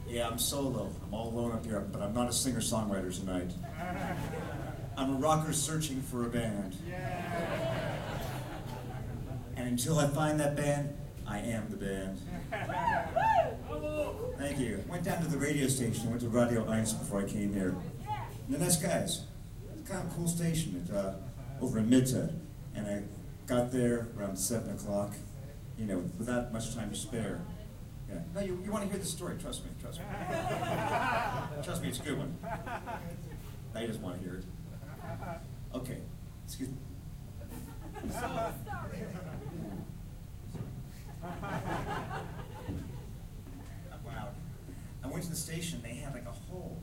Yeah, I'm solo. I'm all alone up here, but I'm not a singer-songwriter tonight. I'm a rocker searching for a band. And until I find that band, I am the band. Thank you. Went down to the radio station, went to Radio 1 before I came here. And they're nice guys. It's kind of a cool station over in Mitte. And I got there around 7 o'clock, without much time to spare. Yeah. No, you want to hear the story, trust me. Trust me, it's a good one. Now you just want to hear it. Okay, excuse me. Wow. I went to the station, they had like a whole,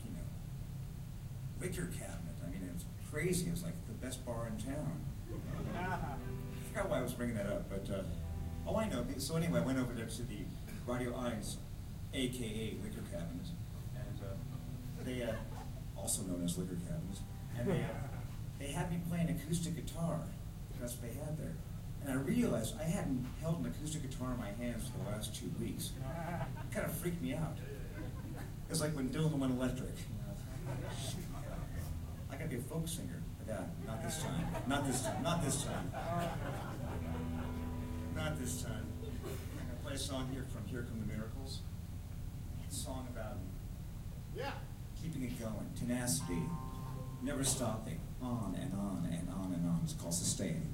liquor cabinet. I mean, it was crazy. It was like the best bar in town. I forgot why I was bringing that up, but, I know. So anyway, I went over there to the Radio 1, a.k.a. liquor cabinet, and they, also known as liquor cabinets, and they had me playing acoustic guitar. That's what they had there. And I realized I hadn't held an acoustic guitar in my hands for the last 2 weeks. It kind of freaked me out. It was like when Dylan went electric. I gotta be a folk singer, but not this time. Not this time. Not this time. Not this time. I'm gonna play a song here from Here Come the Miracles. It's a song about keeping it going, tenacity, never stopping, on and on and on and on. It's called Sustain.